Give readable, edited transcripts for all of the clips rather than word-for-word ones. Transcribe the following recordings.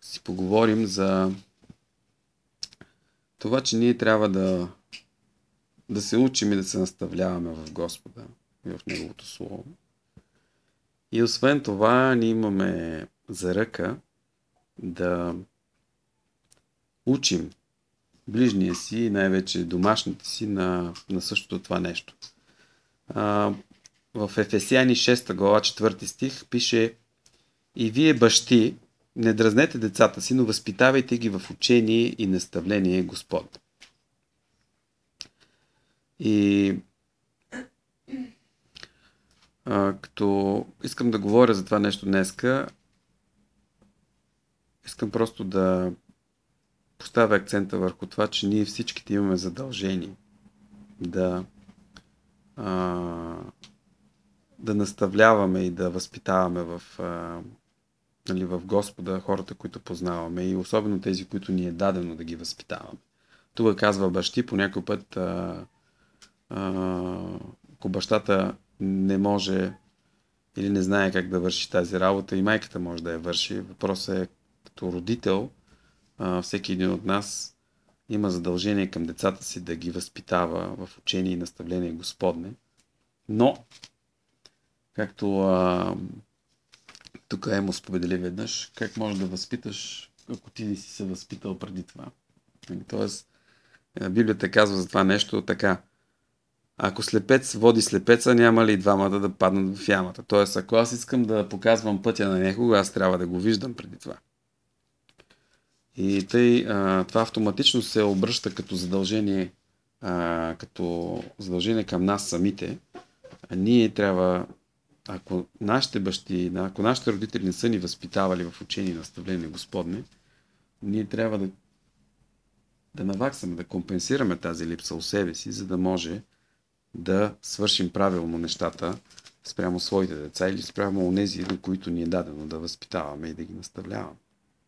си поговорим за това, че ние трябва да се учим и да се наставляваме в Господа и в Неговото Слово. И освен това, ние имаме заръка да учим ближния си и най-вече домашните си на същото това нещо. В Ефесяни 6 глава 4 стих пише: „И вие, бащи, не дразнете децата си, но възпитавайте ги в учение и наставление Господ.“ И като искам да говоря за това нещо днеска, искам просто да поставя акцента върху това, че ние всичките имаме задължение да наставляваме и да възпитаваме в Господа хората, които познаваме, и особено тези, които ни е дадено да ги възпитаваме. Тук казва бащи, по някой път ако бащата не може или не знае как да върши тази работа, и майката може да я върши. Въпросът е, като родител, всеки един от нас има задължение към децата си да ги възпитава в учение и наставление Господне. Но, както тук Емо сподели веднъж, как можеш да възпиташ, ако ти не си се възпитал преди това. Тоест, Библията казва за това нещо така: ако слепец води слепеца, няма ли и двамата да паднат в ямата? Тоест, ако аз искам да показвам пътя на някого, аз трябва да го виждам преди това. И тъй, това автоматично се обръща като задължение към нас самите. Ние трябва, ако нашите бащи, ако нашите родители не са ни възпитавали в учение и наставление Господне, ние трябва да наваксаме, да компенсираме тази липса у себе си, за да може да свършим правилно нещата спрямо своите деца или спрямо онези, до които ни е дадено да възпитаваме и да ги наставляваме.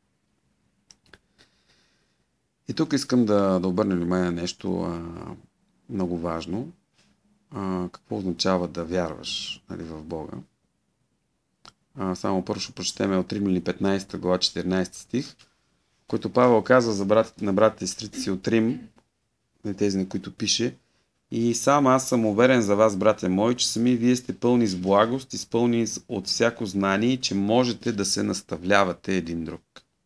И тук искам да обърна внимание на нещо много важно. Какво означава да вярваш, в Бога? Само първо ще прочетем от Римляни 15 глава 14 стих, който Павел казва на братите и сестрите си от Рим, на тези, на които пише: „И сам аз съм уверен за вас, братя мои, че сами вие сте пълни с благост, изпълни от всяко знание, и че можете да се наставлявате един друг.“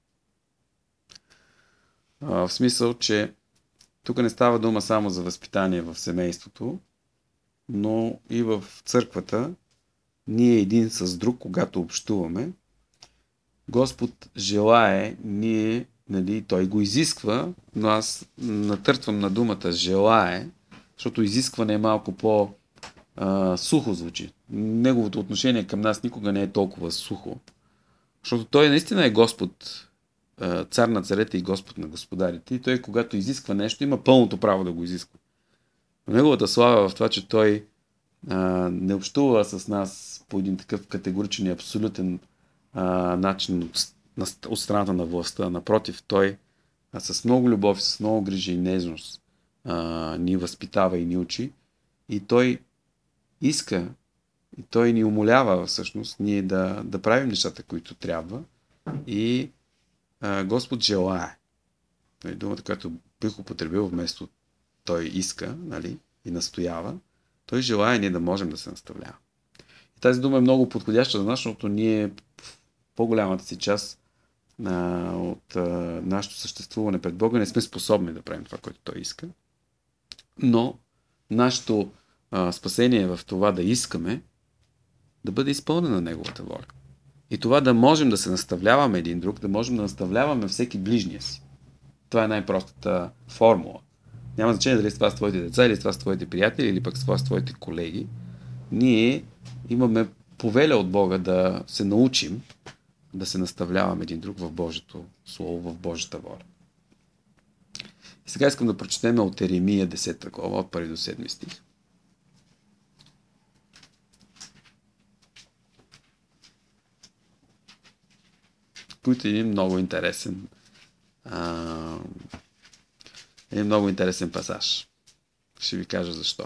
В смисъл, че тук не става дума само за възпитание в семейството, но и в църквата ние един с друг, когато общуваме, Господ желае ние, Той го изисква, но аз натъртвам на думата желае, защото изискване е малко по-сухо звучи. Неговото отношение към нас никога не е толкова сухо, защото Той наистина е Господ, цар на царете и Господ на господарите, и Той, когато изисква нещо, има пълното право да го изисква. Но Неговата слава е в това, че Той не общува с нас по един такъв категоричен и абсолютен начин от страната на властта. Напротив, Той с много любов, с много грижа и нежност ни възпитава и ни учи. И Той иска, и Той ни умолява всъщност ние да правим нещата, които трябва. И Господ желае. Думата, която бих употребил вместо Той иска, и настоява, Той желае ние да можем да се наставляваме. И тази дума е много подходяща за нас, защото ние в по-голямата си част от нашето съществуване пред Бога не сме способни да правим това, което Той иска. Но нашето спасение е в това да искаме да бъде изпълнена Неговата воля. И това да можем да се наставляваме един друг, да можем да наставляваме всеки ближния си. Това е най-простата формула. Няма значение дали с това с твоите деца, или с това с твоите приятели, или пък с това с твоите колеги. Ние имаме повеля от Бога да се научим да се наставляваме един друг в Божието Слово, в Божията воля. И сега искам да прочетем от Еремия 10 глава, от 1 до 7 стих. Който е един много интересен пасаж. Ще ви кажа защо.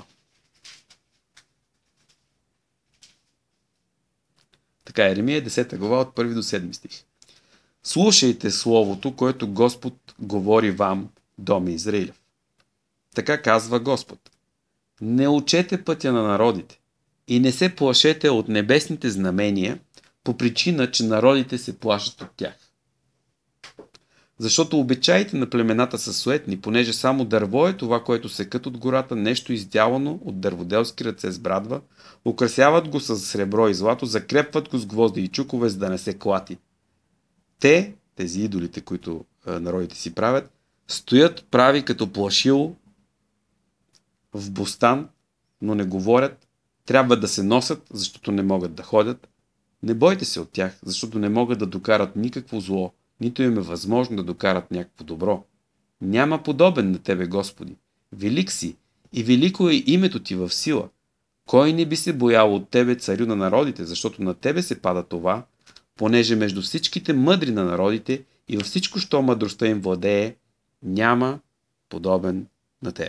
Така, Еремия 10 глава от 1 до 7 стих. Слушайте Словото, което Господ говори вам, доме Израилев. Така казва Господ. Не учете пътя на народите и не се плашете от небесните знамения, по причина, че народите се плашат от тях. Защото обичаите на племената са суетни, понеже само дърво е това, което секат от гората, нещо издялано от дърводелски ръце с брадва, украсяват го с сребро и злато, закрепват го с гвозди и чукове, за да не се клати. Тези идолите, които народите си правят, стоят прави като плашило в бустан, но не говорят, трябва да се носят, защото не могат да ходят. Не бойте се от тях, защото не могат да докарат никакво зло, нито им е възможно да докарат някакво добро. Няма подобен на тебе, Господи. Велик си и велико е името ти в сила. Кой не би се боял от тебе, царю на народите, защото на тебе се пада това, понеже между всичките мъдри на народите и във всичко, що мъдростта им владее, няма подобен на тебе.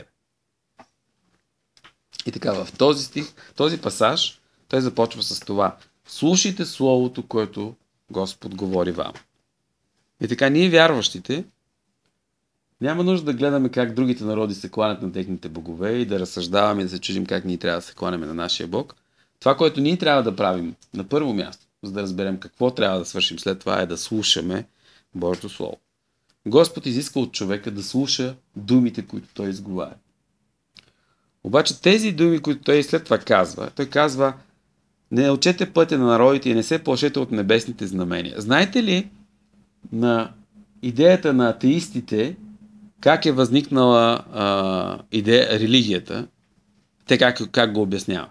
И така, в този стих, този пасаж, той започва с това. Слушайте Словото, което Господ говори вам. И така, ние вярващите, няма нужда да гледаме как другите народи се кланят на техните богове и да разсъждаваме и да се чудим как ние трябва да се кланяме на нашия Бог. Това, което ние трябва да правим на първо място, за да разберем какво трябва да свършим след това, е да слушаме Божието Слово. Господ изиска от човека да слуша думите, които той изговаря. Обаче тези думи, които той след това казва, той казва: не учете пътя на народите и не се плашете от небесните знамения. Знаете ли на идеята на атеистите как е възникнала религията? Те как го обясняват?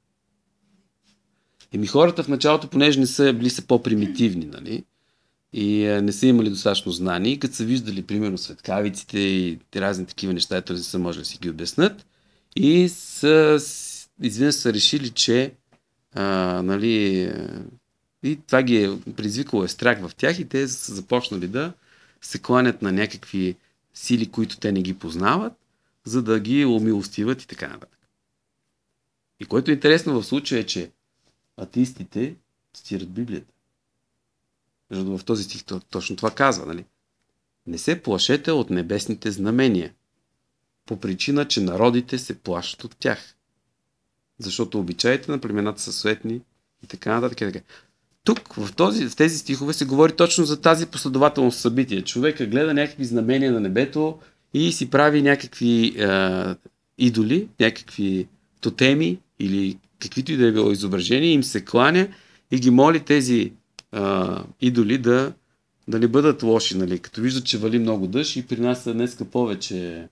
Хората в началото, понеже не са били са по-примитивни, нали? И не са имали достатъчно знания, и като са виждали, примерно, светкавиците и разни такива неща, ето не са можели да си ги обяснат, и изведнъж са решили, че и това ги е предизвикало страх в тях, и те са започнали да се кланят на някакви сили, които те не ги познават, за да ги умилостиват и така нататък. И което е интересно в случая е, че атеистите цитират Библията. Защото в този стих точно това казва, нали? Не се плашете от небесните знамения, по причина, че народите се плашат от тях. Защото обичаите на племената са суетни и така нататък. Тук, в тези стихове се говори точно за тази последователност събития. Човека гледа някакви знамения на небето и си прави някакви идоли, някакви тотеми или каквито и да е било изображения, им се кланя и ги моли тези идоли да не бъдат лоши. Нали? Като виждат, че вали много дъжд и принася днеска повече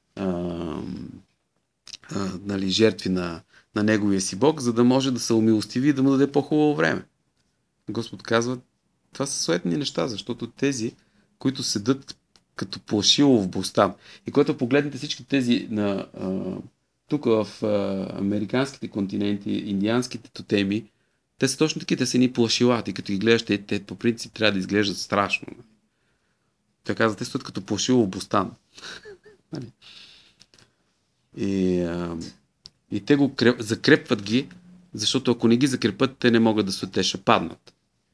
жертви на неговия си Бог, за да може да се умилостиви и да му даде по-хубаво време. Господ казва, това са суетни неща, защото тези, които седат като плашило в бустан, и когато погледнете всички тези тук в американските континенти, индианските тотеми, те са точно такива, те са ни плашила. И като ги гледаш, те по принцип трябва да изглеждат страшно. Той казва, те стоят като плашило в бустан. И те го закрепват ги, защото ако не ги закрепят, те не могат да стоят, те ще паднат.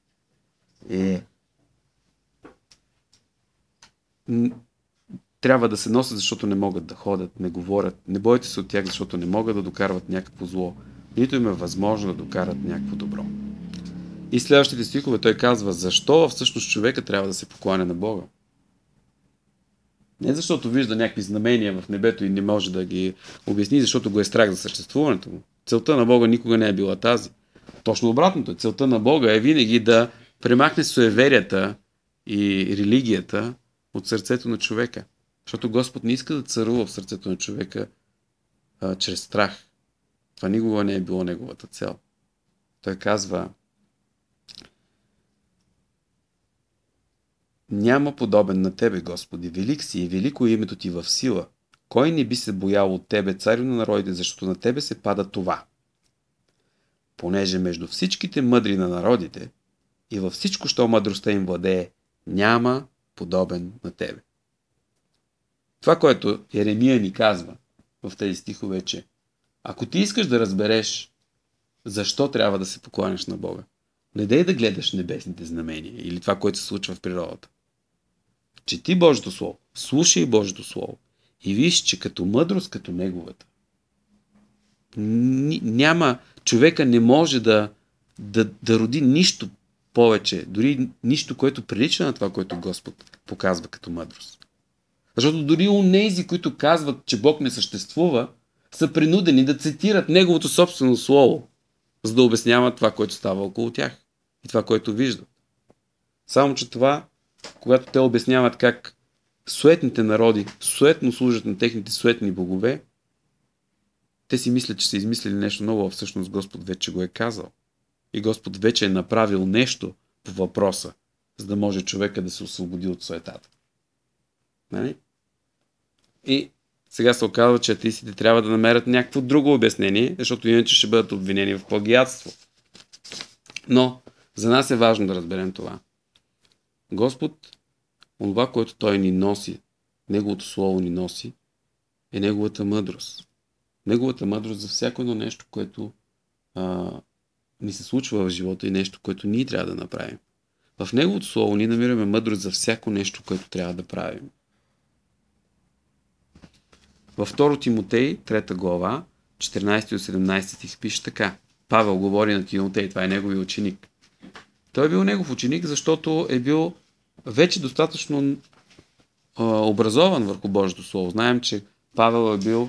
Трябва да се носят, защото не могат да ходят, не говорят. Не бойте се от тях, защото не могат да докарват някакво зло. Нито им е възможно да докарат някакво добро. И следващите стихове той казва, защо всъщност човека трябва да се покланя на Бога. Не защото вижда някакви знамения в небето и не може да ги обясни, защото го е страх за съществуването му. Целта на Бога никога не е била тази. Точно обратното. Целта на Бога е винаги да премахне суеверията и религията от сърцето на човека. Защото Господ не иска да царува в сърцето на човека чрез страх. Това никога не е било неговата цел. Той казва, няма подобен на тебе, Господи, велик си и велико е името ти в сила. Кой не би се боял от тебе, царю на народите, защото на тебе се пада това? Понеже между всичките мъдри на народите и във всичко, що мъдростта им владее, няма подобен на тебе. Това, което Еремия ни казва в тези стихове, че ако ти искаш да разбереш защо трябва да се покланяш на Бога, Не дей да гледаш небесните знамения или това, което се случва в природата. Чети Божието Слово, слушай Божието Слово и виж, че като мъдрост, като неговата, няма, човека не може да роди нищо повече, дори нищо, което прилича на това, което Господ показва като мъдрост. Защото дори онези, които казват, че Бог не съществува, са принудени да цитират Неговото собствено Слово, за да обясняват това, което става около тях и това, което виждат. Само, че това, когато те обясняват как суетните народи суетно служат на техните суетни богове, те си мислят, че са измислили нещо ново, а всъщност Господ вече го е казал. И Господ вече е направил нещо по въпроса, за да може човека да се освободи от суетата. Нали? И сега се оказва, че атеистите трябва да намерят някакво друго обяснение, защото иначе ще бъдат обвинени в плагиатство. Но за нас е важно да разберем това. Господ, това, което Той ни носи, Неговото Слово ни носи, е Неговата мъдрост. Неговата мъдрост за всяко едно нещо, което ни се случва в живота и нещо, което ние трябва да направим. В Неговото Слово ние намираме мъдрост за всяко нещо, което трябва да правим. Във 2 Тимотей, 3 глава, 14 и 17 стих пише така. Павел говори на Тимотей, това е неговия ученик. Той е бил негов ученик, защото е бил вече достатъчно образован върху Божието Слово. Знаем, че Павел е бил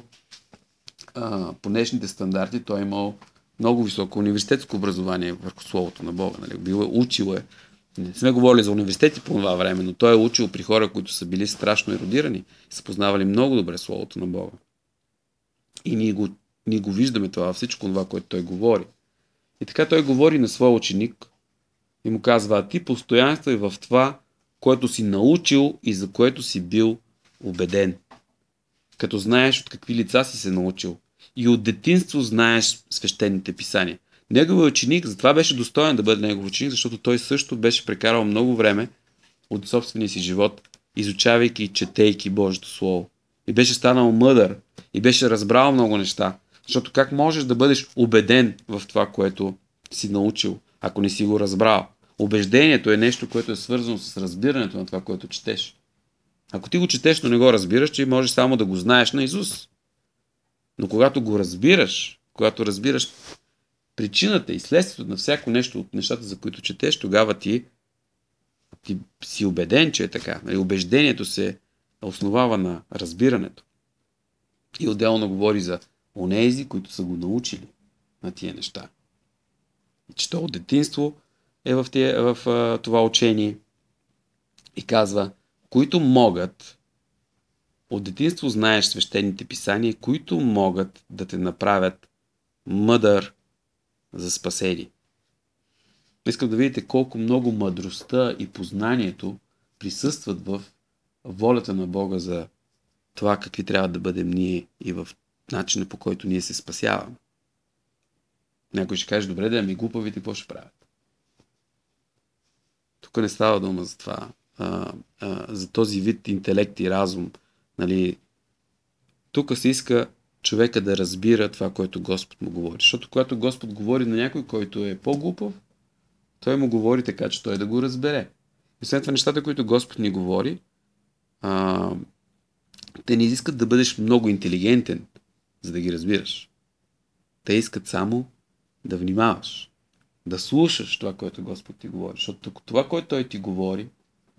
по днешните стандарти, той е имал много високо университетско образование върху Словото на Бога. Нали? Бил е, учил е. Не сме говорили за университети по това време, но той е учил при хора, които са били страшно ерудирани и са познавали много добре Словото на Бога. И ние го виждаме това, всичко това, което той говори. И така той говори на своя ученик и му казва, а ти постоянствай в това, което си научил и за което си бил убеден. Като знаеш от какви лица си се научил и от детинство знаеш свещените писания. Неговият ученик затова беше достоен да бъде негов ученик, защото той също беше прекарал много време от собствения си живот, изучавайки и четейки Божието Слово. И беше станал мъдър и беше разбрал много неща. Защото как можеш да бъдеш убеден в това, което си научил, ако не си го разбрал? Убеждението е нещо, което е свързано с разбирането на това, което четеш. Ако ти го четеш, но не го разбираш, че можеш само да го знаеш наизуст. Но когато го разбираш, когато разбираш причината и следствието на всяко нещо от нещата, за които четеш, тогава ти си убеден, че е така. Убеждението се основава на разбирането. И отделно говори за онези, които са го научили на тия неща. И че то от детинство е в това учение и казва, които могат, от детинство знаеш свещените писания, които могат да те направят мъдър за спасение. Искам да видите колко много мъдростта и познанието присъстват в волята на Бога за това какви трябва да бъдем ние и в начина, по който ние се спасяваме. Някой ще каже, добре, да ами глупавите какво ще правят? Тук не става дума за това. За този вид интелект и разум. Нали? Тук се иска човека да разбира това, което Господ му говори. Защото когато Господ говори на някой, който е по-глупав, той му говори така, че той да го разбере. И след това нещата, които Господ ни говори, те не изискат да бъдеш много интелигентен, за да ги разбираш. Те искат само да внимаваш, да слушаш това, което Господ ти говори. Защото това, което Той ти говори,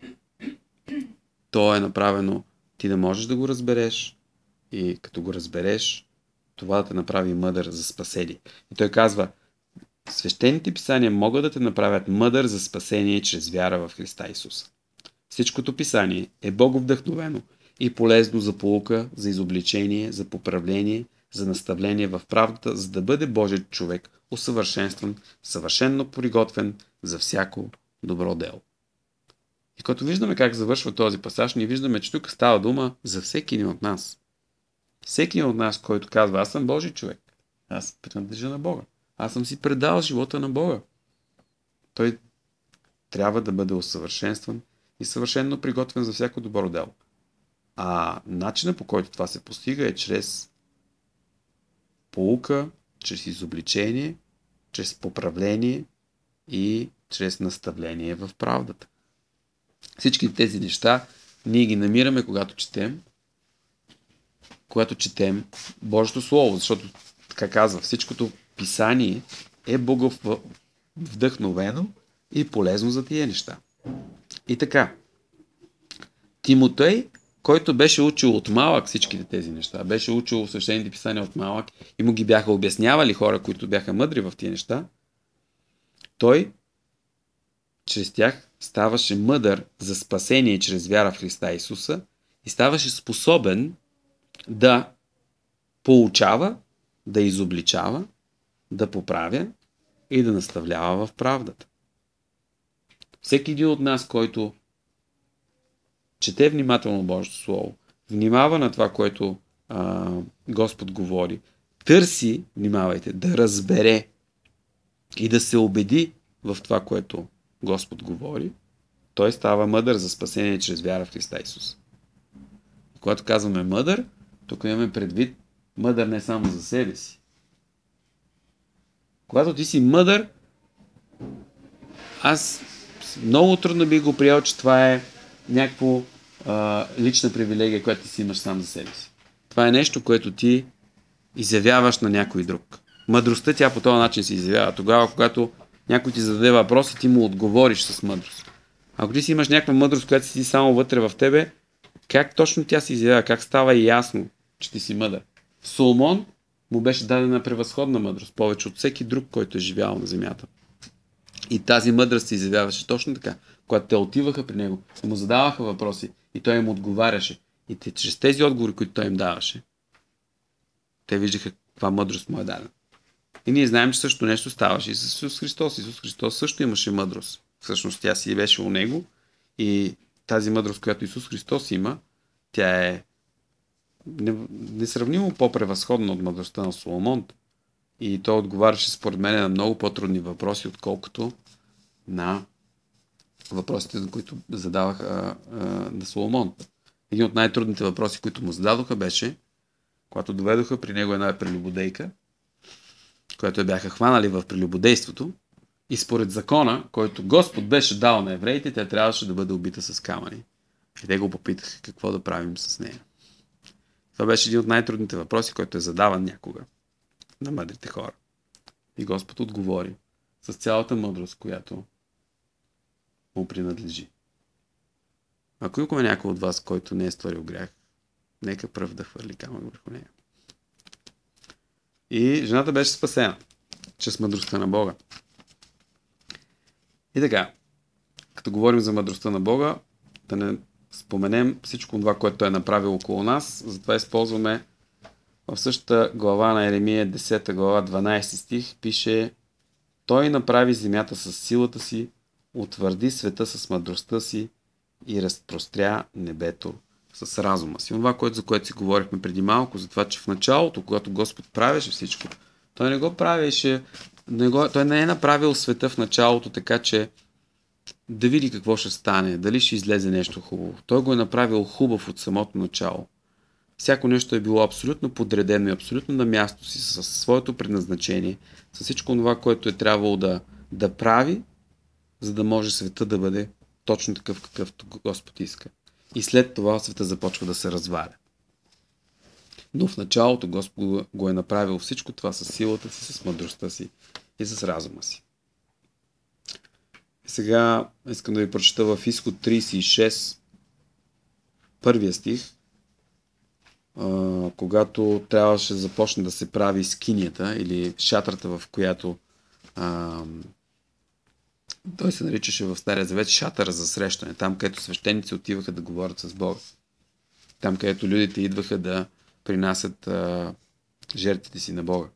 то е направено ти да можеш да го разбереш и като го разбереш, това да те направи мъдър за спасение. И той казва, свещените писания могат да те направят мъдър за спасение чрез вяра в Христа Исуса. Всичкото писание е боговдъхновено и полезно за поука, за изобличение, за поправление, за наставление в правдата, за да бъде Божият човек усъвършенстван, съвършенно приготвен за всяко добро дело. И като виждаме как завършва този пасаж, ние виждаме, че тук става дума за всеки един от нас. Всеки един от нас, който казва, аз съм Божий човек, аз принадлежа на Бога, аз съм си предал живота на Бога. Той трябва да бъде усъвършенстван и съвършенно приготвен за всяко добро дело. А начинът, по който това се постига, е чрез поука, чрез изобличение, чрез поправление и чрез наставление в правдата. Всички тези неща ние ги намираме, когато четем Божието Слово, защото, така казва, всичкото писание е вдъхновено и полезно за тия неща. И така, Тимотей, който беше учил от малък всичките тези неща, беше учил свещените писания от малък и му ги бяха обяснявали хора, които бяха мъдри в тия неща, той чрез тях ставаше мъдър за спасение чрез вяра в Христа Исуса и ставаше способен да поучава, да изобличава, да поправя и да наставлява в правдата. Всеки един от нас, който чете внимателно Божието Слово, внимава на това, което Господ говори, търси, внимавайте, да разбере и да се убеди в това, което Господ говори, той става мъдър за спасение чрез вяра в Христа Исус. И когато казваме мъдър, тук имаме предвид мъдър не само за себе си. Когато ти си мъдър, аз много трудно би го приел, че това е някаква лична привилегия, която ти си имаш сам за себе си. Това е нещо, което ти изявяваш на някой друг. Мъдростта тя по този начин се изявява. Тогава, когато някой ти зададе въпрос и ти му отговориш с мъдрост. Ако ти си имаш някаква мъдрост, която си само вътре в тебе, как точно тя се изявява? Как става ясно, че ти си мъдър? Соломон му беше дадена превъзходна мъдрост, повече от всеки друг, който е живял на земята. И тази мъдрост се изявяваше точно така. Когато те отиваха при него, му задаваха въпроси и той им отговаряше. И чрез тези отговори, които той им даваше, те виждаха каква мъдрост му е дадена. И ние знаем, че също нещо ставаше и с Исус Христос. Исус Христос също имаше мъдрост. Всъщност тя си беше у него и тази мъдрост, която Исус Христос има, тя е несравнимо по-превъзходна от мъдростта на Соломон. И той отговаряше според мен на много по-трудни въпроси, отколкото на въпросите, за които задаваха на Соломон. Един от най-трудните въпроси, които му зададоха, беше, когато доведоха при него една прелюбодейка, която я бяха хванали в прелюбодейството, и според закона, който Господ беше дал на евреите, тя трябваше да бъде убита с камъни. И те го попитаха какво да правим с нея. Това беше един от най-трудните въпроси, който е задаван някога на мъдрите хора. И Господ отговори с цялата мъдрост, която му принадлежи. Ако има някой от вас, който не е створил грях, нека пръв да хвърли камък върху нея. И жената беше спасена чрез мъдростта на Бога. И така, като говорим за мъдростта на Бога, да не споменем всичко това, което Той е направил около нас, затова използваме в същата глава на Еремия, 10 глава, 12 стих, пише: Той направи земята с силата си, утвърди света с мъдростта си и разпростря небето с разума си. Това, за което си говорихме преди малко, за това, че в началото, когато Господ правеше всичко, Той не го правеше, Той не е направил света в началото така, че да види какво ще стане, дали ще излезе нещо хубаво. Той го е направил хубав от самото начало. Всяко нещо е било абсолютно подредено и абсолютно на място си, със своето предназначение, с всичко това, което е трябвало да прави, за да може света да бъде точно такъв, какъвто Господ иска. И след това света започва да се разваля. Но в началото Господ го е направил всичко това с силата си, с мъдростта си и с разума си. И сега искам да ви прочета в Изход 36, първия стих, когато трябваше да започне да се прави скинията или шатрата, в която той се наричаше в Стария Завет шатъра за срещане, там където свещеници отиваха да говорят с Бога. Там където людите идваха да принасят жертвите си на Бога.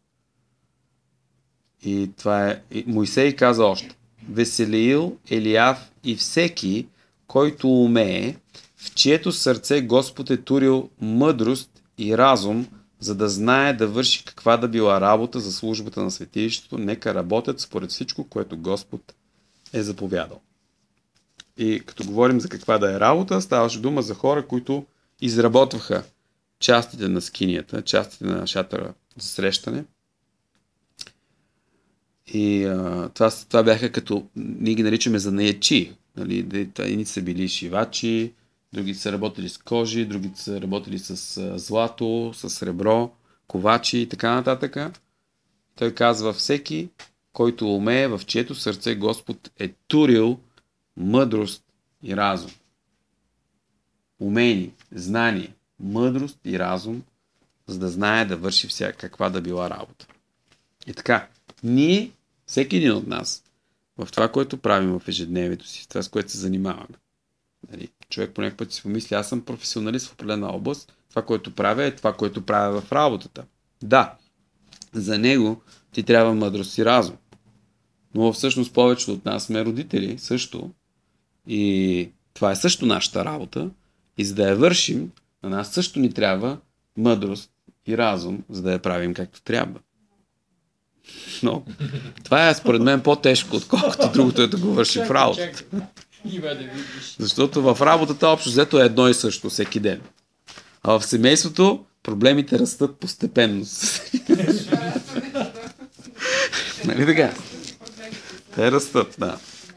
И това е... Мойсей каза още: Веселиил, Елиав и всеки, който умее, в чието сърце Господ е турил мъдрост и разум, за да знае да върши каква да била работа за службата на светилището, нека работят според всичко, което Господ е заповядал. И като говорим за каква да е работа, ставаше дума за хора, които изработваха частите на скинията, частите на шатъра за срещане. И това бяха като, ние ги наричаме занаятчии. Нали? Едни са били шивачи, други са работили с кожи, други са работили с злато, с сребро, ковачи и така нататък. Той казва, всеки, който умее, в чието сърце Господ е турил мъдрост и разум. Умение, знание, мъдрост и разум, за да знае да върши каква да била работа. И така, ние, всеки един от нас, в това, което правим в ежедневието си, в това, с което се занимаваме. Нали? Човек по някакъв път си помисли, аз съм професионалист в определена област, това, което правя е това, което правя в работата. Да, за него ти трябва мъдрост и разум. Но всъщност повечето от нас сме родители също. И това е също нашата работа. И за да я вършим, на нас също ни трябва мъдрост и разум, за да я правим както трябва. Но това е според мен по-тежко, отколкото другото е да го върши в работата. Защото в работата общо взето е едно и също всеки ден. А в семейството проблемите растат постепенно. Нали така? Те растат, да.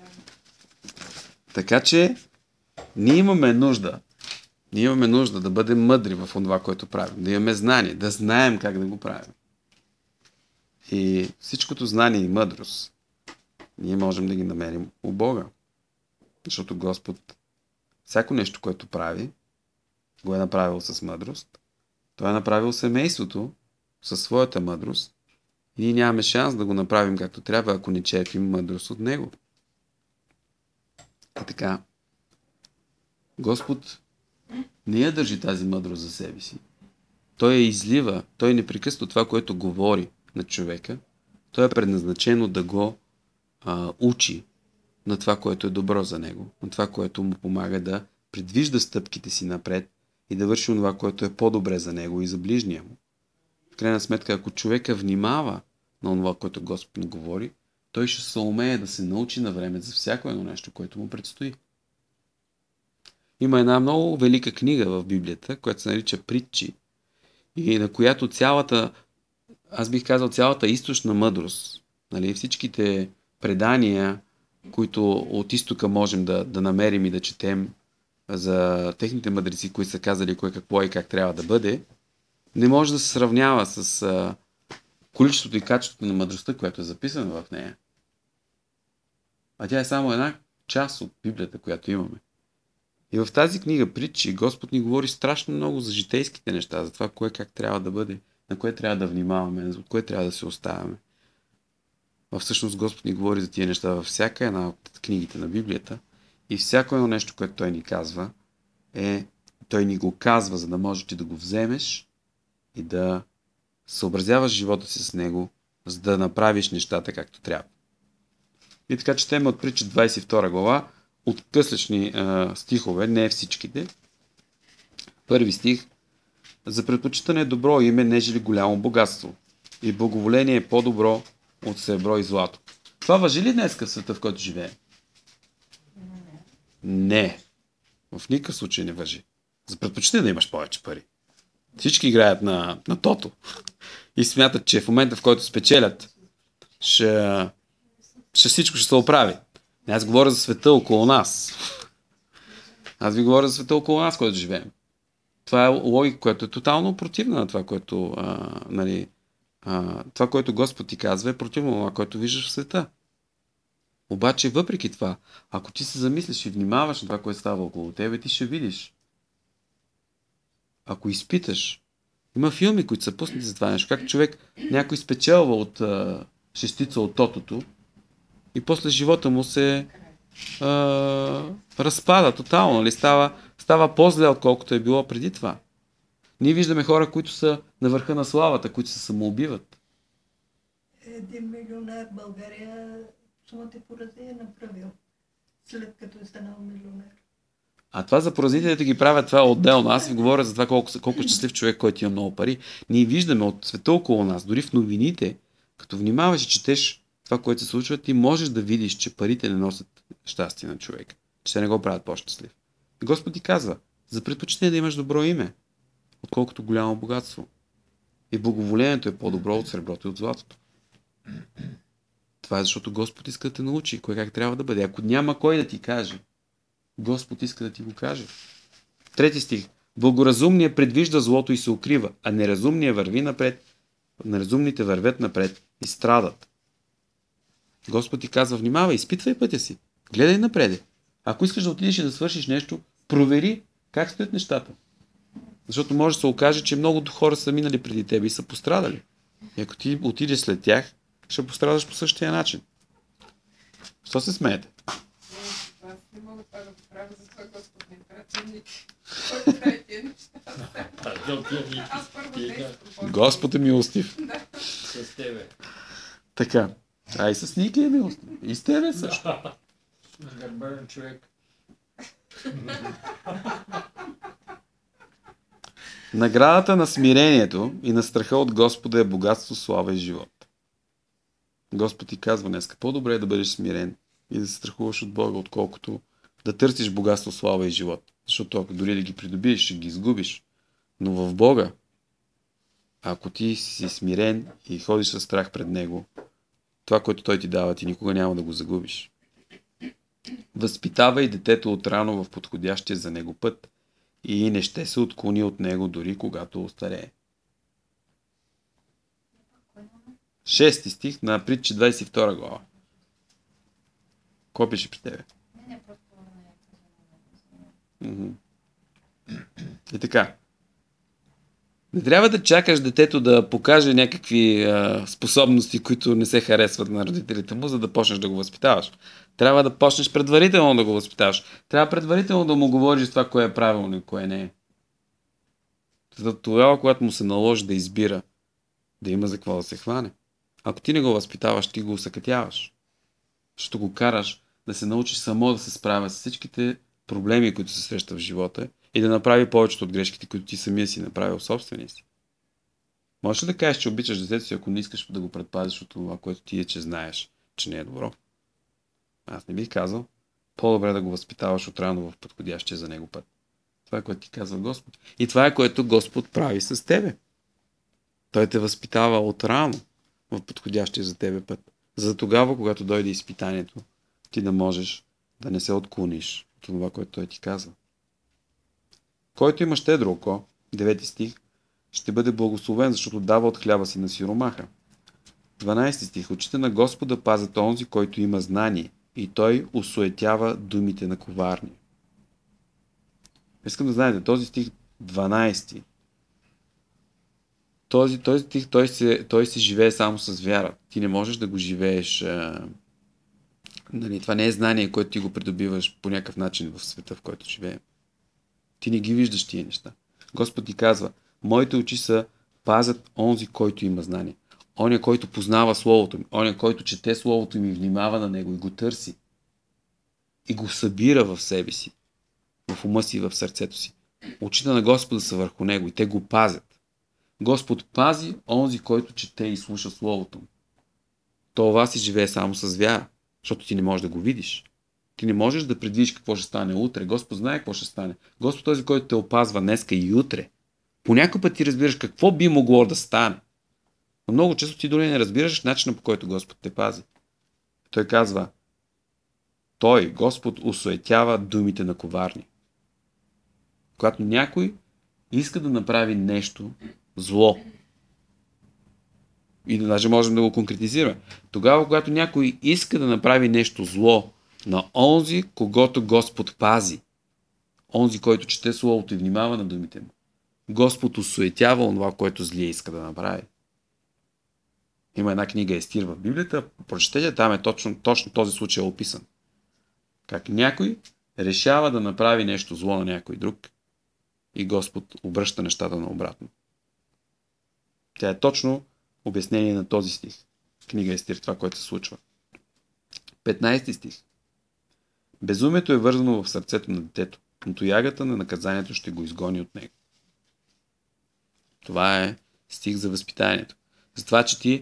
Така че ние имаме нужда да бъдем мъдри в това, което правим. Да имаме знание, да знаем как да го правим. И всичкото знание и мъдрост ние можем да ги намерим у Бога. Защото Господ всяко нещо, което прави, го е направил с мъдрост. Той е направил семейството със своята мъдрост. И ние нямаме шанс да го направим както трябва, ако не черпим мъдрост от Него. И така, Господ не я държи тази мъдрост за себе си. Той я излива, той непрекъснато това, което говори на човека. Той е предназначено да го учи на това, което е добро за него, на това, което му помага да предвижда стъпките си напред и да върши това, което е по-добре за него и за ближния му. В крайна сметка, ако човека внимава на това, което Господ му говори, той ще се умее да се научи на време за всяко едно нещо, което му предстои. Има една много велика книга в Библията, която се нарича Притчи, и на която аз бих казал цялата източна мъдрост, нали, всичките предания, които от изтока можем да намерим и да четем за техните мъдреци, които са казали кое какво и как трябва да бъде, не може да се сравнява с количеството и качеството на мъдростта, която е записана в нея. А тя е само една част от Библията, която имаме. И в тази книга Притчи Господ ни говори страшно много за житейските неща, за това кое как трябва да бъде, на кое трябва да внимаваме, от кое трябва да се оставяме. Всъщност Господ ни говори за тия неща във всяка една от книгите на Библията и всяко едно нещо, което Той ни казва, Той ни го казва, за да можеш ти да го вземеш и да съобразяваш живота си с него, за да направиш нещата както трябва. И така четем от Притча 22 глава, от къслични стихове, не всичките. Първи стих. За предпочитане е добро име, нежели голямо богатство. И благоволение е по-добро от сребро и злато. Това важи ли днес в света, в който живеем? Не. В никакъв случай не важи. За предпочитане да имаш повече пари. Всички играят на тото. И смятат, че в момента, в който спечелят, всичко ще се оправи. Аз говоря за света около нас. Аз ви говоря за света около нас, който живеем. Това е логика, която е тотално противна на това, което това, което Господ ти казва, е противно на това, което виждаш в света. Обаче, въпреки това, ако ти се замислиш и внимаваш на това, което става около тебе, ти ще видиш. Ако изпиташ, има филми, които са пуснати за това нещо. Как човек някой спечелва от шестица от тотото и после живота му се разпада тотално. Нали? Става по-зле, отколкото е било преди това. Ние виждаме хора, които са на върха на славата, които се самоубиват. Един милионер в България сумата поразия е направил, след като е станал милионер. А това за поразителите ги правят, това отделно. Аз ви говоря за това колко щастлив човек, който има много пари. Ние виждаме от света около нас, дори в новините, като внимаваш и четеш това, което се случва, ти можеш да видиш, че парите не носят щастие на човека, че те не го правят по-щастлив. И Господ ти казва, за предпочитане да имаш добро име, отколкото голямо богатство. И благоволението е по-добро от среброто и от златото. Това е защото Господ иска да те научи кое как трябва да бъде. Ако няма кой да ти каже, Господ иска да ти го каже. 3 стих. Благоразумният предвижда злото и се укрива, а неразумният върви напред. Неразумните вървят напред и страдат. Господ ти казва, внимавай, изпитвай пътя си. Гледай напред. Ако искаш да отидеш и да свършиш нещо, провери как стоят нещата. Защото може да се окаже, че много хора са минали преди тебе и са пострадали. И ако ти отидеш след тях, ще пострадаш по същия начин. Що се смеете? Аз не мога това да го правя, затова Господ не прати ни. Който прави тия неща. Аз първо действам. Господ е милостив. С тебе. Така. А и с Ники е милостив. И с тебе също. Гърбърен човек. Наградата на смирението и на страха от Господа е богатство, слава и живот. Господ ти казва днеска, по-добре е да бъдеш смирен и да се страхуваш от Бога, отколкото да търсиш богатство, слава и живот. Защото ако дори да ги придобиеш, ще ги изгубиш. Но в Бога, ако ти си смирен и ходиш със страх пред Него, това, което Той ти дава, ти никога няма да го загубиш. Възпитавай детето отрано в подходящия за него път и не ще се отклони от него дори когато остарее. 6 стих на Притчи 22 глава. Кой пише при тебе? И така. Не трябва да чакаш детето да покаже някакви способности, които не се харесват на родителите му, за да почнеш да го възпитаваш. Трябва да почнеш предварително да го възпитаваш. Трябва предварително да му говориш това, кое е правилно и кое не е. За това, когато му се наложи да избира, да има за какво да се хване. Ако ти не го възпитаваш, ти го усъкътяваш. Защото го караш да се научи само да се справя с всичките проблеми, които се среща в живота и да направи повечето от грешките, които ти самия си направил собствения си. Можеш ли да кажеш, че обичаш детето си, ако не искаш да го предпазиш от това, което ти е, че знаеш, че не е добро? Аз не бих казал. По-добре да го възпитаваш отрано в подходящия за него път. Това е, което ти казва Господ. И това е, което Господ прави с тебе. Той те възпитава отрано в подходящия за тебе път. За тогава, когато дойде изпитанието, ти да можеш да не се отклониш от това, което Той ти казва. Който има щедро око, 9 стих, ще бъде благословен, защото дава от хляба си на сиромаха. 12 стих. Очите на Господа пазят онзи, който има знание, и Той осуетява думите на коварни. Искам да знаете, този стих 12. Този стих, той се живее само с вяра. Ти не можеш да го живееш. Това не е знание, което ти го придобиваш по някакъв начин в света, в който живеем. Ти не ги виждаш тия неща. Господ ти казва, моите очи са пазят онзи, който има знание. Оня, който познава Словото ми. Оня, който чете Словото ми, внимава на него и го търси. И го събира в себе си. В ума си и в сърцето си. Очите на Господа са върху него и те го пазят. Господ пази онзи, който чете и слуша Словото му. Това си живее само с вяра, защото ти не можеш да го видиш. Ти не можеш да предвидиш какво ще стане утре. Господ знае какво ще стане. Господ този, който те опазва днеска и утре. По някой път ти разбираш какво би могло да стане. Но много често ти дори не разбираш начина, по който Господ те пази. Той казва, Господ, осуетява думите на коварни. Когато някой иска да направи нещо зло, и даже можем да го конкретизираме, тогава, когато някой иска да направи нещо зло на онзи, когото Господ пази, онзи, който чете Словото и внимава на думите му, Господ осуетява онова, което злие иска да направи. Има една книга Естир в Библията, прочетете, там е точно този случай е описан. Как някой решава да направи нещо зло на някой друг и Господ обръща нещата наобратно. Тя е точно обяснение на този стих. Книга Естир, това, което се случва. 15 стих. Безумието е вързано в сърцето на детето, но тоягата на наказанието ще го изгони от него. Това е стих за възпитанието. Затова, че ти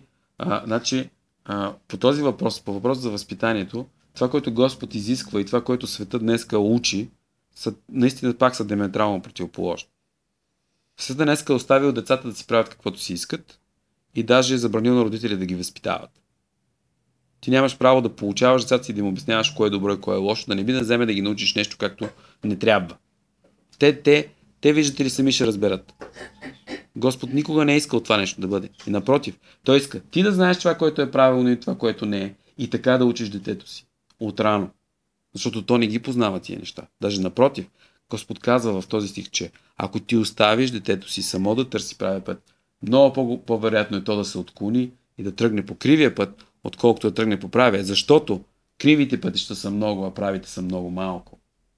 по този въпрос, по въпрос за възпитанието, това, което Господ изисква и това, което светът днеска учи, наистина пак са диаметрално противоположни. Светът днеска е оставил децата да си правят каквото си искат и даже е забранил на родители да ги възпитават. Ти нямаш право да получаваш децата си и да им обясняваш кое е добро и кое е лошо, да не би да вземе да ги научиш нещо както не трябва. Те виждате ли, сами ще разберат. Господ никога не е искал това нещо да бъде. И напротив, Той иска ти да знаеш това, което е правилно и това, което не е. И така да учиш детето си. Отрано. Защото то не ги познава тия неща. Даже напротив, Господ казва в този стих, че ако ти оставиш детето си само да търси правия път, много по-вероятно е то да се отклони и да тръгне по кривия път, отколкото да тръгне по правия. Защото кривите пътища са много, а правите са много малко.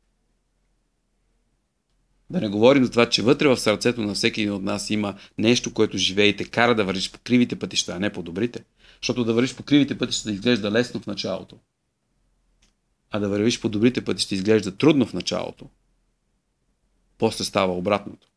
Да не говорим за това, че вътре в сърцето на всеки един от нас има нещо, което живее и те кара да вървиш по кривите пътища, а не по добрите. Защото да вървиш по кривите пътища изглежда лесно в началото. А да вървиш по добрите пътища изглежда трудно в началото. После става обратното.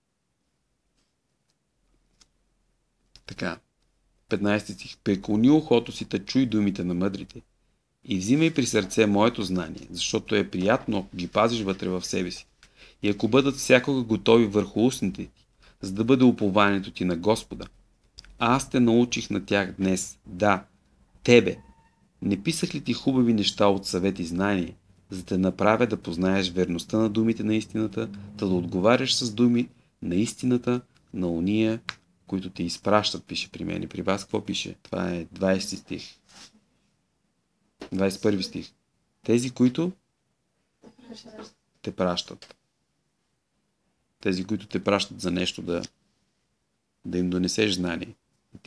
Така. 15 стих. Преклони ухото си, та чуй думите на мъдрите. И взимай при сърце моето знание, защото е приятно, ако ги пазиш вътре в себе си. И ако бъдат всякога готови върху устните ти, за да бъде упованието ти на Господа. Аз те научих на тях днес. Да, тебе. Не писах ли ти хубави неща от съвет и знание, за да те направя да познаеш верността на думите на истината, да отговаряш с думи на истината на уния, които те изпращат, пише при мен. И при вас какво пише? Това е 20 стих. 21 стих. Тези, които те пращат. Тези, които те пращат за нещо да им донесеш знание.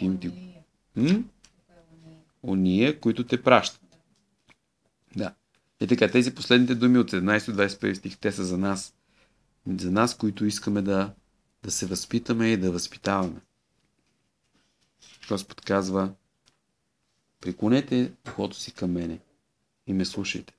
Ония, които те пращат. Да. И така, тези последните думи от 17 до 21 стих, те са за нас. За нас, които искаме да се възпитаме и да възпитаваме. Господ казва: преклонете ухото си към мене и ме слушайте.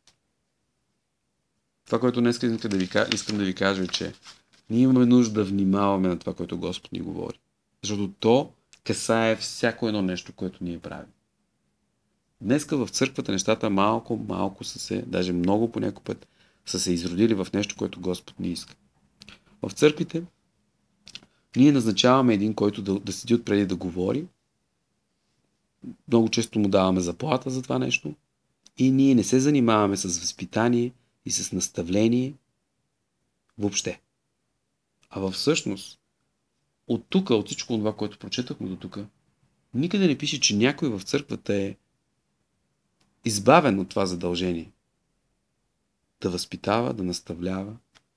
Това, което днес искам да ви кажа, е, че ние имаме нужда да внимаваме на това, което Господ ни говори. Защото то касае всяко едно нещо, което ние правим. Днеска в църквата нещата малко са се, даже много по някой път, са се изродили в нещо, което Господ ни иска. В църквите ние назначаваме един, който да седи отпреди да говори. Много често му даваме заплата за това нещо. И ние не се занимаваме с възпитание и с наставление въобще. А всъщност, от тук, от всичко това, което прочетахме до тук, никъде не пише, че някой в църквата е избавен от това задължение. Да възпитава, да наставлява,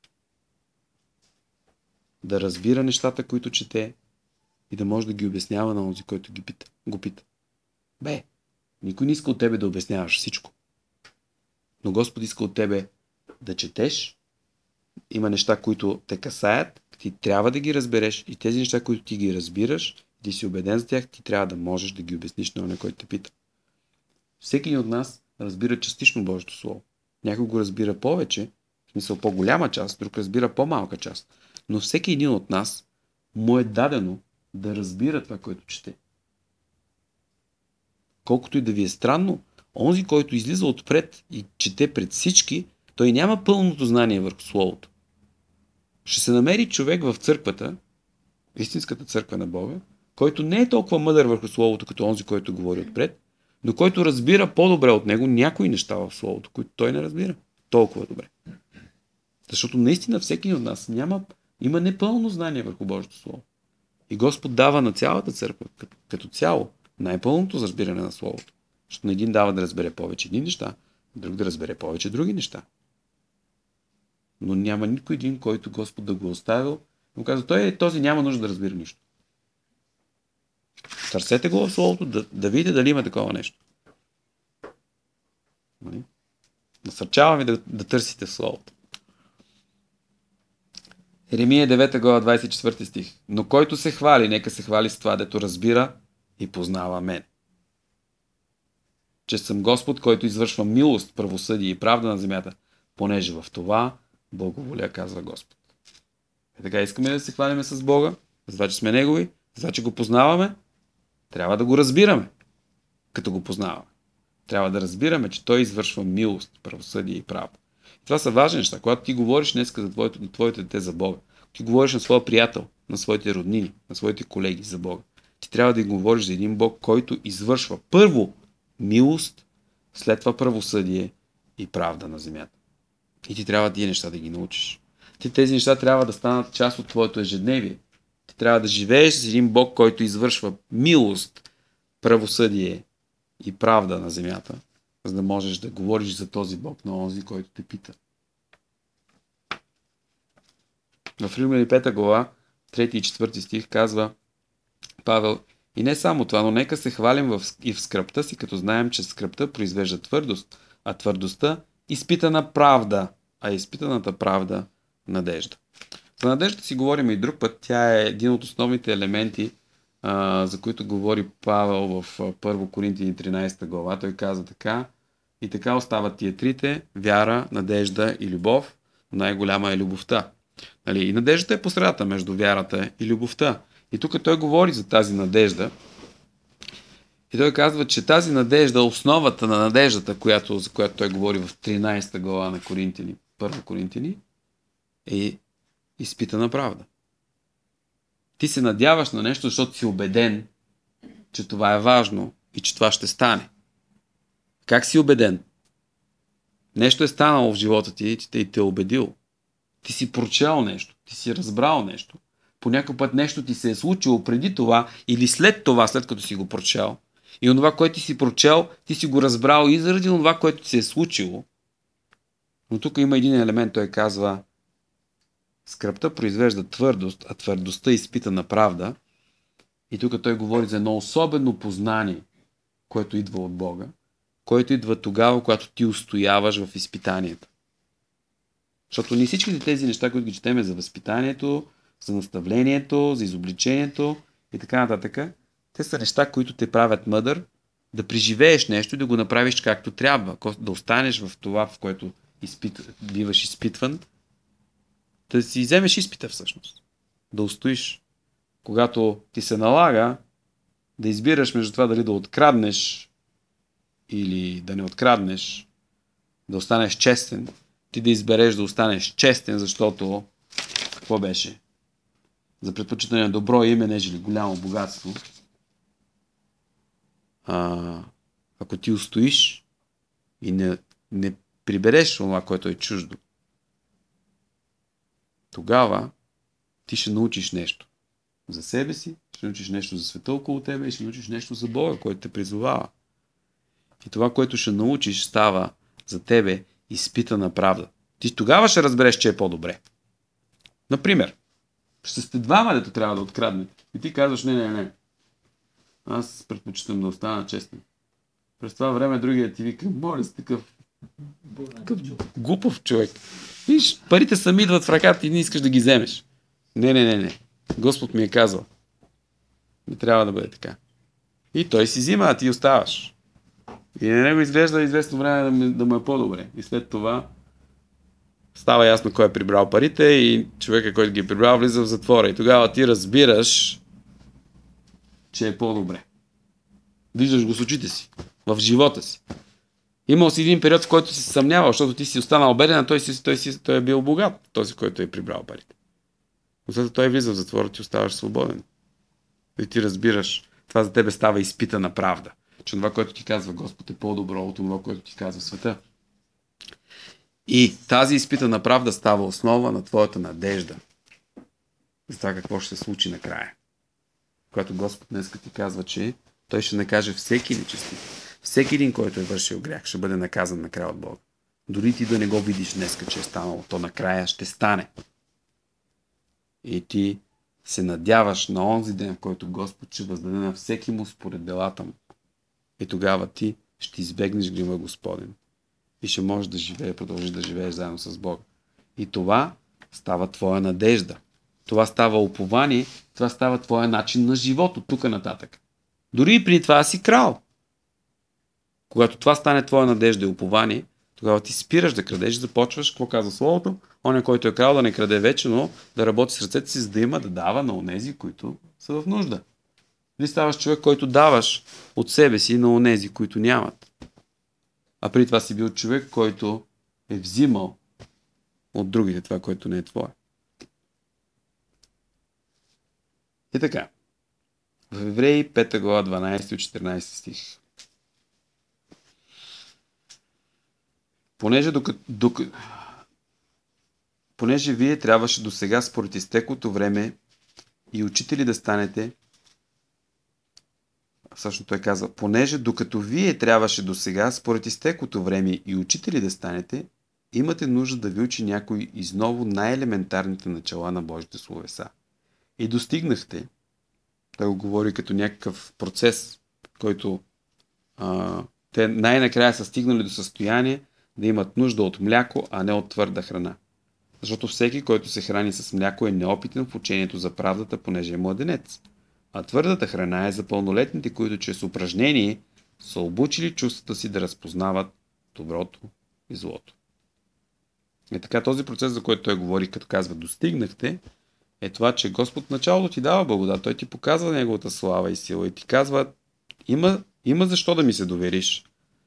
да разбира нещата, които чете и да може да ги обяснява на онзи, който го пита. Никой не иска от тебе да обясняваш всичко. Но Господ иска от тебе да четеш. Има неща, които те касаят, ти трябва да ги разбереш и тези неща, които ти ги разбираш, ти си убеден за тях, ти трябва да можеш да ги обясниш на онзи, който те пита. Всеки от нас разбира частично Божието Слово. Някой го разбира повече, в смисъл по-голяма част, друг разбира по-малка част. Но всеки един от нас му е дадено да разбира това, което чете. Колкото и да ви е странно, онзи, който излиза отпред и чете пред всички, той няма пълното знание върху Словото. Ще се намери човек в църквата, истинската църква на Бога, който не е толкова мъдър върху Словото, като онзи, който говори отпред, но който разбира по-добре от него някои неща в Словото, които той не разбира толкова добре. Защото наистина всеки от нас има непълно знание върху Божието Слово. И Господ дава на цялата църква, като цяло, най-пълното разбиране на Словото. Защото на един дава да разбере повече едни неща, друг да разбере повече други неща. Но няма никой един, който Господ да го оставил. Но казва, този няма нужда да разбира нищо. Търсете го в Словото, да видите дали има такова нещо. Насърчавам ви да търсите в Словото. Еремия 9 глава 24 стих. Но който се хвали, нека се хвали с това, дето разбира и познава мен. Че съм Господ, който извършва милост, правосъдие и правда на земята, понеже в това благоволя, казва Господ. Така искаме да се хвалиме с Бога, за това, че сме Негови, за това, че го познаваме, трябва да го разбираме, като го познаваме. Трябва да разбираме, че Той извършва милост, правосъдие и правда. И това са важни неща. Когато ти говориш днес за твоето дете за Бога, ти говориш на своя приятел, на своите роднини, на своите колеги за Бога. Ти трябва да говориш за един Бог, който извършва първо милост, след това правосъдие и правда на земята. И ти трябва тия неща да ги научиш. Тези неща трябва да станат част от твоето ежедневие. Ти трябва да живееш с един Бог, който извършва милост, правосъдие и правда на земята, за да можеш да говориш за този Бог на онзи, който те пита. В Римляни 5 глава, 3 и 4 стих казва Павел: и не само това, но нека се хвалим и в скръбта си, като знаем, че скръбта произвежда твърдост, а твърдостта изпитана правда, а изпитаната правда надежда. За надежда си говорим и друг път. Тя е един от основните елементи, за които говори Павел в 1 Коринтияни 13 глава. Той казва така: и така остават тия трите: вяра, надежда и любов. Най-голяма е любовта. Нали? И надеждата е по средата между вярата и любовта. И тук той говори за тази надежда. И той казва, че тази надежда, основата на надеждата, за която той говори в 13 глава на Коринтияни, 1 Коринтияни, е изпитана правда. Ти се надяваш на нещо, защото си убеден, че това е важно и че това ще стане. Как си убеден? Нещо е станало в живота ти и те е убедил. Ти си прочел нещо, ти си разбрал нещо. По някой път нещо ти се е случило преди това или след това, след като си го прочел. И онова, което ти си прочел, ти си го разбрал и заради това, което ти се е случило. Но тук има един елемент, той казва: скръбта произвежда твърдост, а твърдостта изпита на правда. И тук той говори за едно особено познание, което идва от Бога, което идва тогава, когато ти устояваш в изпитанията. Защото не всичките тези неща, които ги четеме за възпитанието, за наставлението, за изобличението и така нататък, те са неща, които те правят мъдър, да преживееш нещо и да го направиш както трябва, да останеш в това, в което биваш изпитван, да си вземеш изпита всъщност, да устоиш. Когато ти се налага да избираш между това дали да откраднеш или да не откраднеш, да останеш честен, ти да избереш да останеш честен, защото какво беше? За предпочитане на добро име, нежели голямо богатство. Ако ти устоиш и не прибереш това, което е чуждо, тогава ти ще научиш нещо за себе си, ще научиш нещо за света около тебе и ще научиш нещо за Бога, който те призовава. И това, което ще научиш, става за тебе изпитана правда. Ти тогава ще разбереш, че е по-добре. Например, ще сте двама, дето трябва да откраднете. И ти казваш: не. Аз предпочитам да остана честен. През това време другия ти вика: моля си, такъв глупав човек. Виж, парите сами идват в ръката и не искаш да ги вземеш. Не. Господ ми е казал. Не трябва да бъде така. И той си взима, а ти оставаш. И на него изглежда известно време да му е по-добре. И след това става ясно кой е прибрал парите и човека, който ги е прибрал, влиза в затвора. И тогава ти разбираш, че е по-добре. Виждаш го с очите си, в живота си. Имал си един период, в който си се съмнявал, защото ти си останал беден, а той е бил богат, този, който е прибрал парите. Но след той влиза в затвора, ти оставаш свободен. И ти разбираш, това за тебе става изпитана правда. Че това, което ти казва Господ, е по-добро от това, което ти казва света. И тази изпитана правда става основа на твоята надежда за това какво ще се случи накрая. Когато Господ днес ти казва, че той ще накаже всеки нечестив. Всеки един, който е вършил грях, ще бъде наказан накрая от Бога. Дори ти да не го видиш днес, че е станало, то накрая ще стане. И ти се надяваш на онзи ден, в който Господ ще въздаде на всеки му според делата му. И тогава ти ще избегнеш гнева Господен. И ще можеш да продължиш да живееш заедно с Бога. И това става твоя надежда. Това става упование, това става твоя начин на живот от тук нататък. Дори и преди това си крал. Когато това стане твоя надежда и упование, тогава ти спираш да крадеш, започваш, какво казва Словото? Оня, който е крал, да не краде вече, но да работи с ръцете си, за да има да дава на онези, които са в нужда. Ти ставаш човек, който даваш от себе си на онези, които нямат. А преди това си бил човек, който е взимал от другите това, което не е твое. И така. В Евреи 5 глава 12 и 14 стих. понеже вие трябваше до сега според изтеклото време и учители да станете, всъщност той казва, понеже докато вие трябваше до сега според изтеклото време и учители да станете, имате нужда да ви учи някой изново най-елементарните начала на Божите словеса. И достигнахте, той го говори като някакъв процес, който те най-накрая са стигнали до състояние да имат нужда от мляко, а не от твърда храна. Защото всеки, който се храни с мляко, е неопитен в учението за правдата, понеже е младенец. А твърдата храна е за пълнолетните, които чрез упражнение са обучили чувствата си да разпознават доброто и злото. И така този процес, за който той говори, като казва достигнахте, е това, че Господ в началото ти дава благодат. Той ти показва Неговата слава и сила и ти казва, има защо да ми се довериш.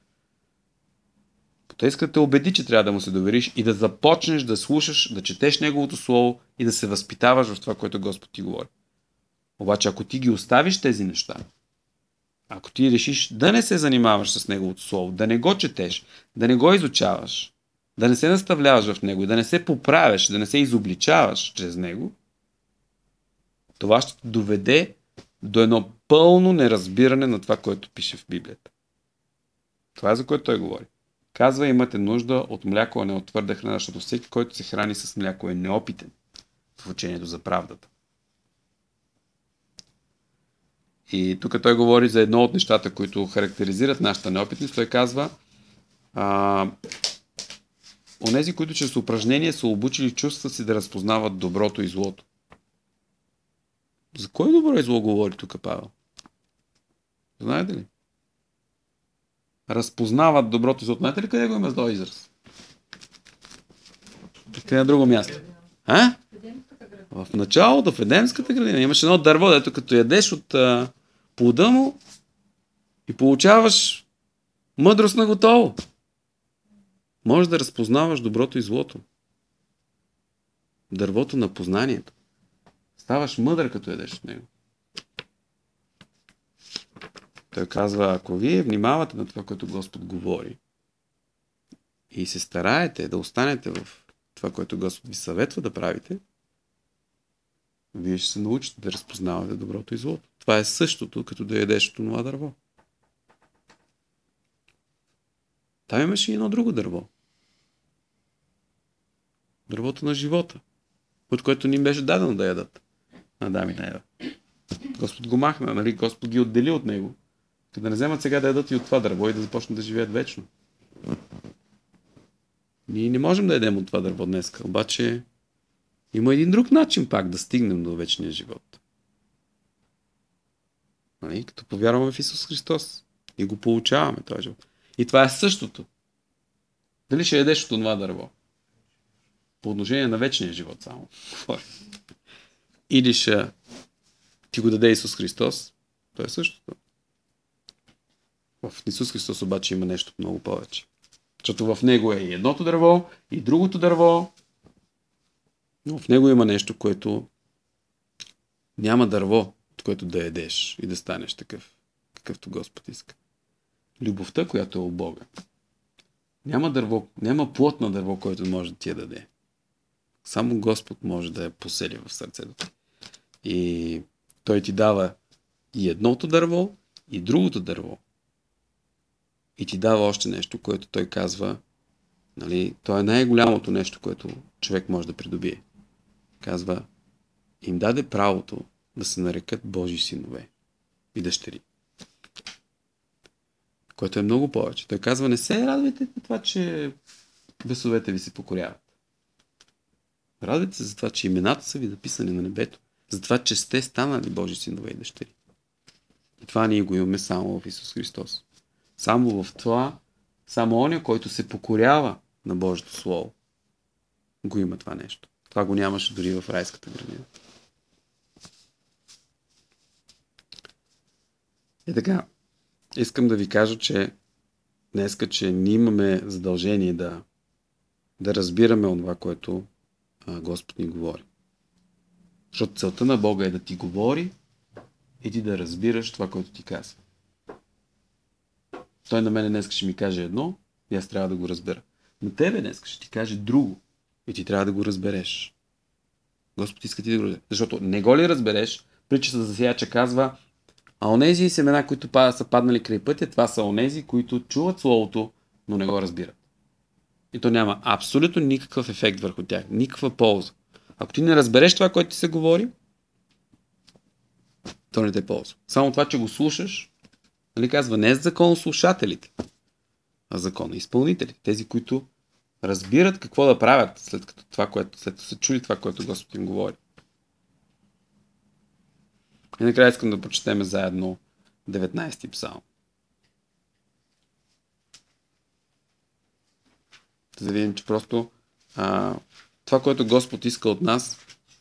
Той иска да те убеди, че трябва да му се довериш и да започнеш да слушаш, да четеш Неговото Слово и да се възпитаваш в това, което Господ ти говори. Обаче, ако ти ги оставиш тези неща, ако ти решиш да не се занимаваш с Неговото Слово, да не го четеш, да не го изучаваш, да не се наставляваш в него и да не се поправяш, да не се изобличаваш чрез него, това ще те доведе до едно пълно неразбиране на това, което пише в Библията. Това е за което той говори. Казва, имате нужда от мляко, а не от твърда храна, защото всеки, който се храни с мляко, е неопитен в учението за правдата. И тук той говори за едно от нещата, които характеризират нашата неопитност. Той казва, онези, които чрез упражнение са обучили чувствата си да разпознават доброто и злото. За кое добро и зло говори тук Павел? Знаете ли? Разпознават доброто и злото. Знаете ли къде го има с този израз? Къде на друго място? В началото, в Едемската градина, имаше едно дърво, дето като ядеш от плода му и получаваш мъдрост на готово. Можеш да разпознаваш доброто и злото. Дървото на познанието. Ставаш мъдър, като ядеш от него. Той казва, ако вие внимавате на това, което Господ говори и се стараете да останете в това, което Господ ви съветва да правите, вие ще се научите да разпознавате доброто и злото. Това е същото, като да ядеш от това дърво. Там имаше и едно друго дърво. Дървото на живота, от което ни беше дадено да ядат на Адам и на Ева. Господ го махна, нали? Господ ги отдели от него. Да не вземат сега да ядат и от това дърво и да започнат да живеят вечно. Ние не можем да ядем от това дърво днес, обаче има един друг начин пак да стигнем до вечния живот. Нали? Като повярваме в Исус Христос и го получаваме този живот. И това е същото. Дали ще ядеш от това дърво? По отношение на вечния живот само. Или ще ти го даде Исус Христос, то е същото. В Исус Христос обаче има нещо много повече. Защото в него е и едното дърво, и другото дърво, но в него има нещо, което няма дърво, от което да ядеш и да станеш такъв, какъвто Господ иска. Любовта, която е от Бога. Няма дърво, няма плод на дърво, който може да ти я даде. Само Господ може да я посели в сърцето. И Той ти дава и едното дърво, и другото дърво. И ти дава още нещо, което Той казва, нали, то е най-голямото нещо, което човек може да придобие. Казва, им даде правото да се нарекат Божи синове и дъщери. Което е много повече. Той казва, не се радвайте на това, че бесовете ви се покоряват. Радвайте се за това, че имената са ви записани на небето. За това, че сте станали Божи синове и дъщери. И това ние го имаме само в Исус Христос. Само в това, само оня, който се покорява на Божието Слово, го има това нещо. Това го нямаше дори в райската градина. И така, искам да ви кажа, че днеска, че ние имаме задължение да разбираме онова, което Господ ни говори. Защото целта на Бога е да ти говори и ти да разбираш това, което ти казва. Той на мене днес ще ми каже едно и аз трябва да го разбера. На тебе днес ще ти каже друго. И ти трябва да го разбереш. Господ иска ти да го разбереш. Защото не го ли разбереш, притчата за сеяча казва, а онези семена, които са паднали край пътя, това са онези, които чуват словото, но не го разбират. И то няма абсолютно никакъв ефект върху тях. Никаква полза. Ако ти не разбереш това, което ти се говори, то не те ползва. Само това, че го слушаш, нали казва, не е законослушателите, а законоизпълнителите. Тези, които разбират какво да правят след като са чули това, което Господ им говори. И накрая искам да прочетем заедно 19-ти псалм. За да видим, че просто това, което Господ иска от нас,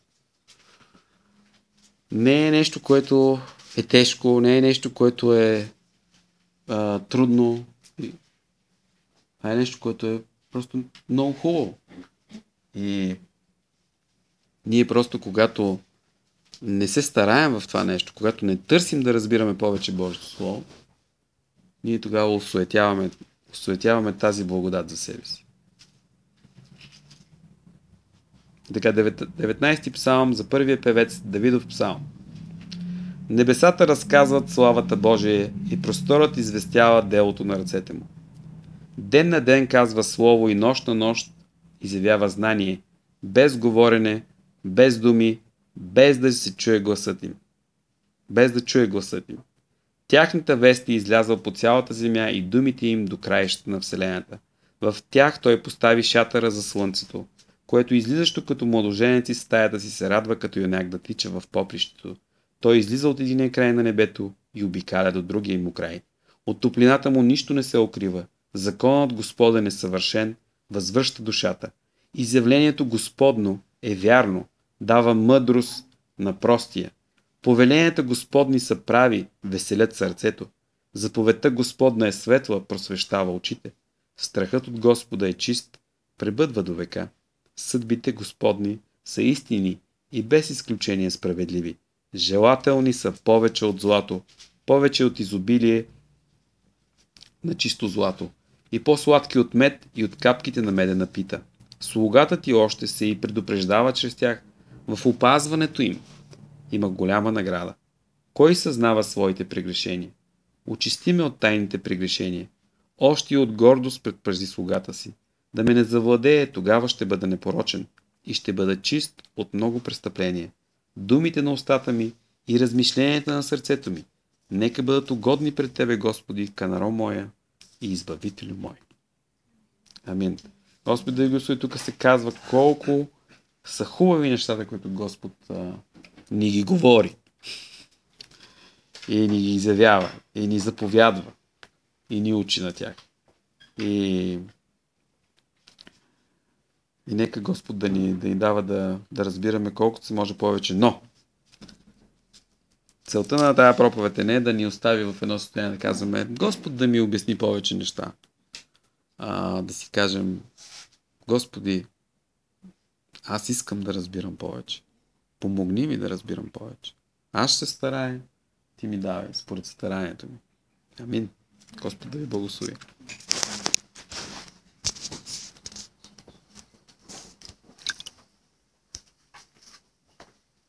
не е нещо, което е тежко, не е нещо, което е трудно, а е нещо, което е просто много хубаво. И ние просто, когато не се стараем в това нещо, когато не търсим да разбираме повече Божието Слово, ние тогава осуетяваме тази благодат за себе си. Така, 19-ти псалм за първия певец Давидов псалм. Небесата разказват славата Божия и просторът известява делото на ръцете му. Ден на ден казва слово и нощ на нощ изявява знание, без говорене, без думи, без да се чуе гласът им. Без да чуе гласът им. Тяхната вест е излязла по цялата земя и думите им до краищата на вселената. В тях той постави шатъра за слънцето, което излизащо като младоженец из стаята си се радва като юнак да тича в попрището. Той излиза от единия край на небето и обикаля до другия му край. От топлината му нищо не се укрива. Законът Господен е съвършен, възвръща душата. Изявлението Господно е вярно, дава мъдрост на простия. Повеленията Господни са прави, веселят сърцето. Заповедта Господна е светла, просвещава очите. Страхът от Господа е чист, пребъдва до века. Съдбите Господни са истини и без изключение справедливи. Желателни са повече от злато, повече от изобилие на чисто злато и по-сладки от мед и от капките на медена пита. Слугата ти още се и предупреждава чрез тях. В опазването им има голяма награда. Кой съзнава своите прегрешения? Очисти ме от тайните прегрешения. Още и от гордост предпрази слугата си. Да ме не завладее, тогава ще бъда непорочен и ще бъда чист от много престъпления. Думите на устата ми и размишленията на сърцето ми нека бъдат угодни пред Тебе, Господи, канаро моя и избавителю мой. Амин. Господ да Господи, тук се казва колко са хубави нещата, които Господ ни ги говори. И ни ги изявява. И ни заповядва. И ни учи на тях. И нека Господ да ни дава да разбираме колкото се може повече. Но целта на тази проповед е не да ни остави в едно състояние да казваме Господ да ми обясни повече неща. Да си кажем Господи, аз искам да разбирам повече. Помогни ми да разбирам повече. Аз ще се старая, ти ми давай според старанието ми. Амин. Господ да ви благослови.